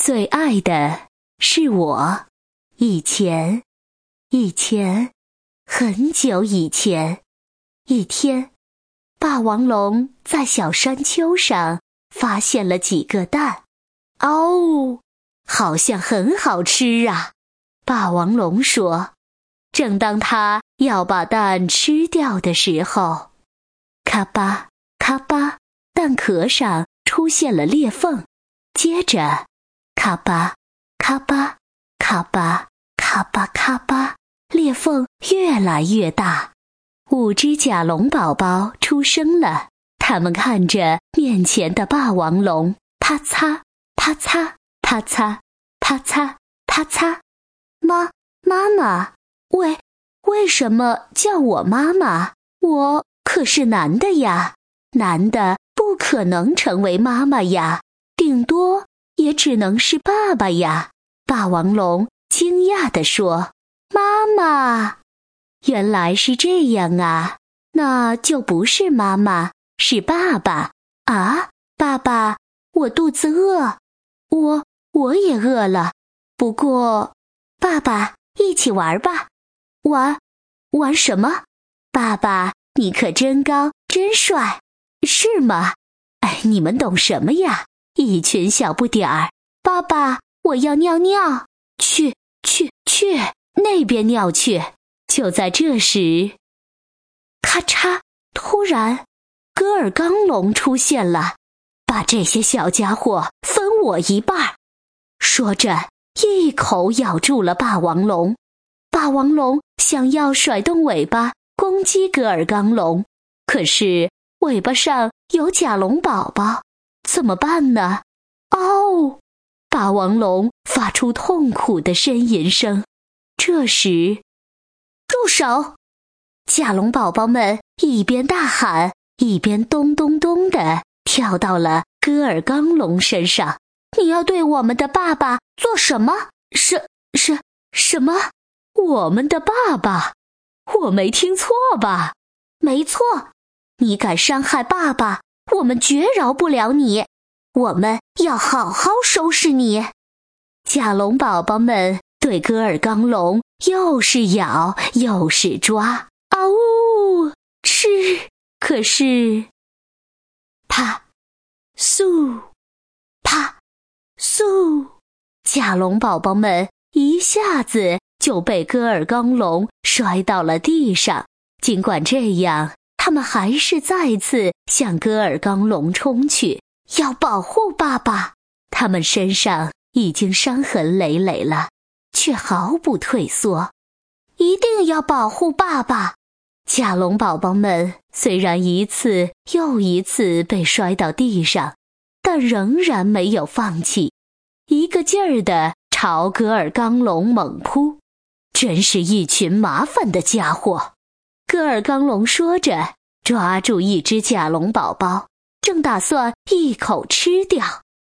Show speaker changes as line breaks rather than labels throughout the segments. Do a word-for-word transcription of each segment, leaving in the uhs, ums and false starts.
最爱的是我。以前，以前，很久以前，一天，霸王龙在小山丘上发现了几个蛋。哦，好像很好吃啊！霸王龙说。正当他要把蛋吃掉的时候，咔吧咔吧，蛋壳上出现了裂缝，接着咔吧咔吧咔吧咔吧咔吧，裂缝越来越大。五只甲龙宝宝出生了，他们看着面前的霸王龙，啪嚓啪嚓啪嚓啪嚓啪嚓。妈妈妈，为为什么叫我妈妈？我可是男的呀，男的不可能成为妈妈呀，顶多也只能是爸爸呀。霸王龙惊讶地说：妈妈，原来是这样啊，那就不是妈妈，是爸爸啊。爸爸，我肚子饿，我我也饿了，不过爸爸，一起玩吧。玩玩什么？爸爸，你可真高真帅，是吗？哎，你们懂什么呀？一群小不点儿。爸爸，我要尿尿，去去去，那边尿去。就在这时，咔嚓，突然戈尔刚龙出现了，把这些小家伙分我一半。说着一口咬住了霸王龙。霸王龙想要甩动尾巴攻击戈尔刚龙，可是尾巴上有甲龙宝宝，怎么办呢？哦，霸王龙发出痛苦的呻吟声。这时，住手！甲龙宝宝们一边大喊，一边咚咚咚地跳到了戈尔刚龙身上。你要对我们的爸爸做什么？什什什么？我们的爸爸？我没听错吧？没错，你敢伤害爸爸，我们绝饶不了你，我们要好好收拾你。甲龙宝宝们对戈尔刚龙又是咬又是抓，啊呜，吃！可是，啪，嗖，啪，嗖，甲龙宝宝们一下子就被戈尔刚龙摔到了地上。尽管这样，他们还是再次向戈尔刚龙冲去，要保护爸爸。他们身上已经伤痕累累了，却毫不退缩，一定要保护爸爸。甲龙宝宝们虽然一次又一次被摔到地上，但仍然没有放弃，一个劲儿地朝戈尔刚龙猛扑。真是一群麻烦的家伙。戈尔刚龙说着，抓住一只甲龙宝宝，正打算一口吃掉。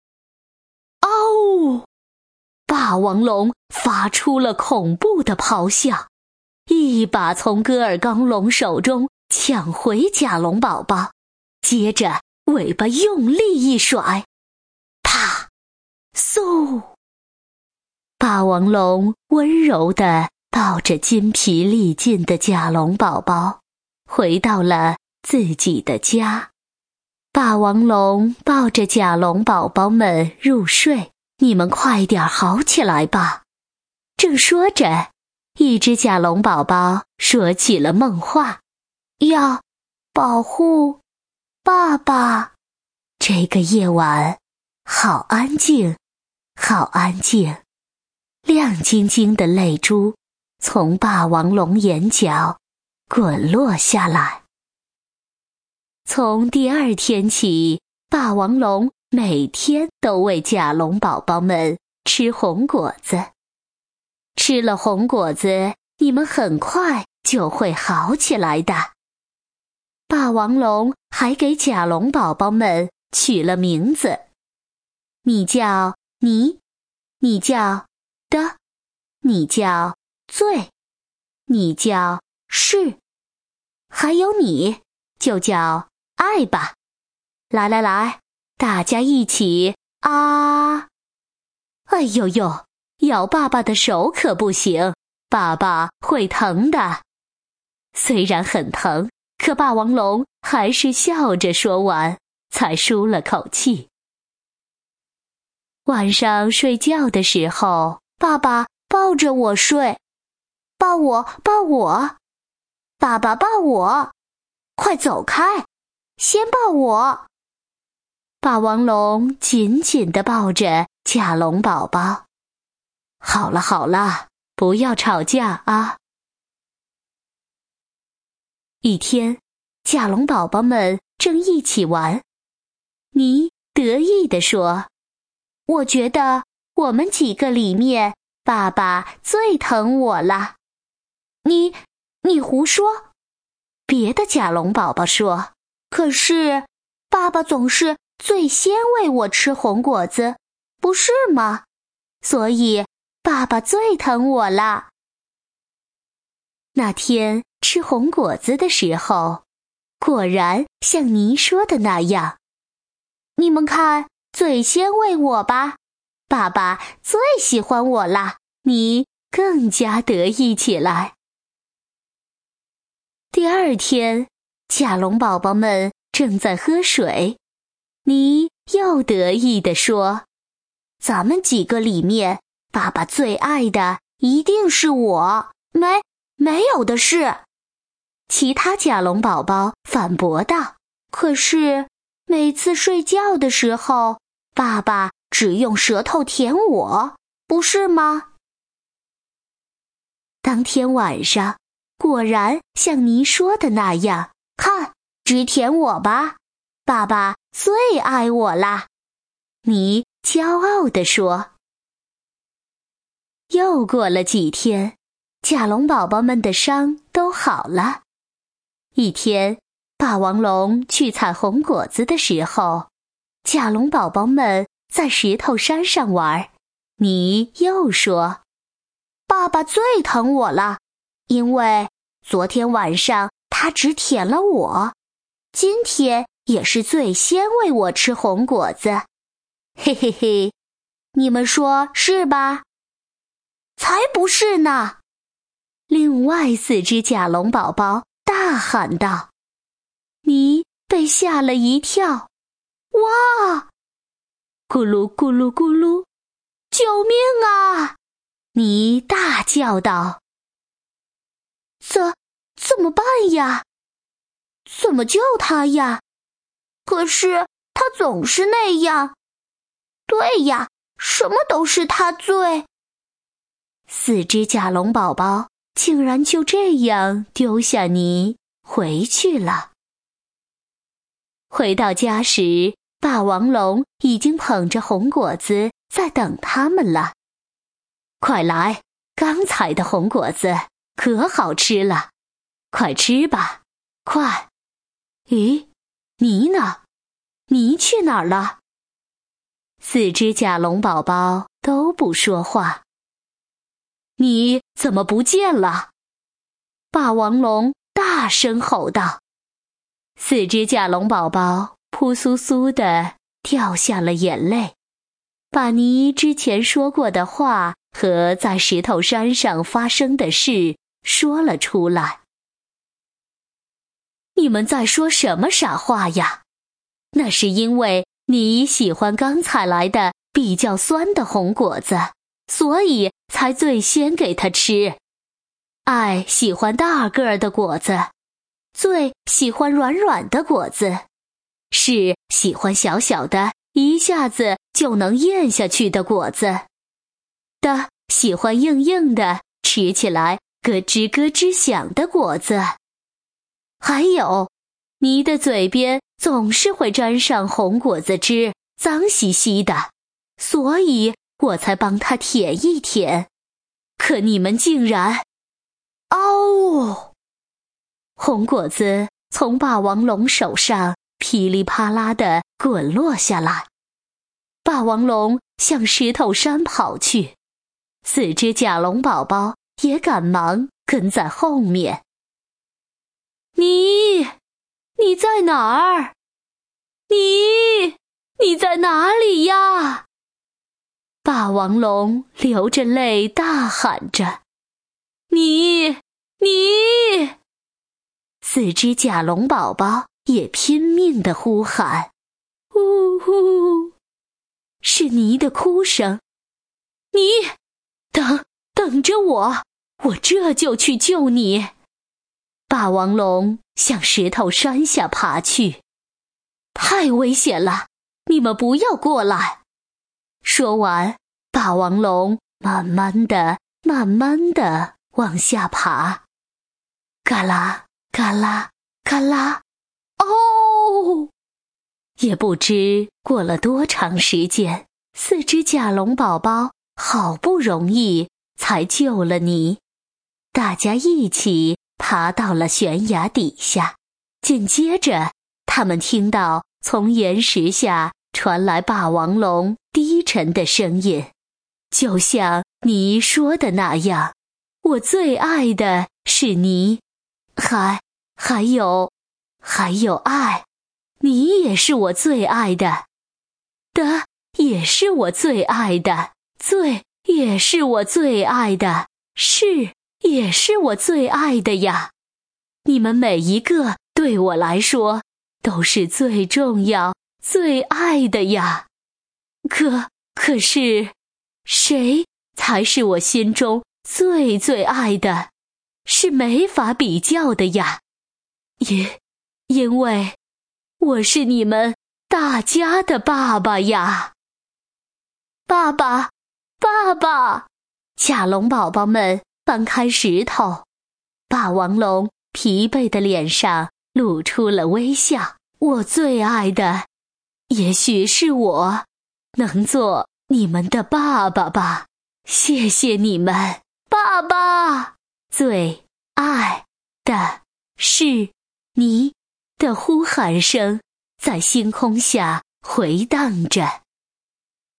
嗷！霸王龙发出了恐怖的咆哮，一把从戈尔刚龙手中抢回甲龙宝宝，接着尾巴用力一甩，啪，嗖！霸王龙温柔地抱着筋疲力尽的甲龙宝宝，回到了自己的家。霸王龙抱着甲龙宝宝们入睡，你们快点好起来吧。正说着，一只甲龙宝宝说起了梦话，要保护爸爸。这个夜晚好安静，好安静。亮晶晶的泪珠从霸王龙眼角滚落下来。从第二天起，霸王龙每天都喂甲龙宝宝们吃红果子。吃了红果子，你们很快就会好起来的。霸王龙还给甲龙宝宝们取了名字，你叫你，你叫的，你叫最，你叫是，还有你就叫爱吧。来来来，大家一起啊！ 呦呦，咬爸爸的手可不行，爸爸会疼的。虽然很疼，可霸王龙还是笑着说完，才舒了口气。晚上睡觉的时候，爸爸抱着我睡，抱我，抱我，爸爸抱我，快走开，先抱我。霸王龙紧紧地抱着甲龙宝宝。好了好了，不要吵架啊。一天，甲龙宝宝们正一起玩，你得意地说，我觉得我们几个里面，爸爸最疼我了。你，你胡说。别的甲龙宝宝说，可是爸爸总是最先喂我吃红果子，不是吗？所以爸爸最疼我了。那天吃红果子的时候，果然像你说的那样。你们看，最先喂我吧，爸爸最喜欢我啦，你更加得意起来。第二天，甲龙宝宝们正在喝水，你又得意地说，咱们几个里面，爸爸最爱的一定是我，没没有的事。其他甲龙宝宝反驳道，可是每次睡觉的时候，爸爸只用舌头舔我，不是吗？当天晚上，果然像你说的那样，看，只舔我吧，爸爸最爱我啦，你骄傲地说。又过了几天，甲龙宝宝们的伤都好了。一天，霸王龙去采红果子的时候，甲龙宝宝们在石头山上玩，你又说，爸爸最疼我了，因为昨天晚上他只舔了我，今天也是最先喂我吃红果子。嘿嘿嘿，你们说是吧？才不是呢！另外四只甲龙宝宝大喊道。你被吓了一跳，哇！咕噜咕噜咕噜，救命啊！你大叫道。怎怎么办呀？怎么救他呀？可是他总是那样。对呀，什么都是他罪。四只甲龙宝宝竟然就这样丢下你回去了。回到家时，霸王龙已经捧着红果子在等他们了。快来，刚采的红果子可好吃了，快吃吧，快！咦，你呢？你去哪儿了？四只甲龙宝宝都不说话。你怎么不见了？霸王龙大声吼道。四只甲龙宝宝扑簌簌地掉下了眼泪，把你之前说过的话和在石头山上发生的事说了出来。你们在说什么傻话呀？那是因为你喜欢刚采来的比较酸的红果子，所以才最先给它吃。爱喜欢大个儿的果子，最喜欢软软的果子，是喜欢小小的一下子就能咽下去的果子，的喜欢硬硬的吃起来咯吱咯吱响的果子。还有，你的嘴边总是会沾上红果子汁，脏兮兮的，所以我才帮它舔一舔。可你们竟然……嗷！红果子从霸王龙手上噼里啪啦地滚落下来。霸王龙向石头山跑去，四只甲龙宝宝也赶忙跟在后面。你，你在哪儿？你，你在哪里呀？ 霸王龙流着泪大喊着：你你！四只甲龙宝宝也拼命地呼喊：呜呼！是尼的哭声。你，等，等着我，我这就去救你。霸王龙向石头山下爬去。太危险了，你们不要过来。说完，霸王龙慢慢地、慢慢地往下爬。嘎啦，嘎啦，嘎啦，哦！也不知过了多长时间，四只甲龙宝宝好不容易才救了你。大家一起爬到了悬崖底下，紧接着他们听到从岩石下传来霸王龙低沉的声音，就像你说的那样，我最爱的是你，还还有还有爱，你也是我最爱的，的也是我最爱的，最也是我最爱的，是也是我最爱的呀。你们每一个对我来说都是最重要、最爱的呀。可可是，谁才是我心中最最爱的？是没法比较的呀。因因为我是你们大家的爸爸呀。爸爸，爸爸！甲龙宝宝们翻开石头，霸王龙疲惫的脸上露出了微笑。我最爱的，也许是我能做你们的爸爸吧。谢谢你们，爸爸！最爱的是你的呼喊声在星空下回荡着。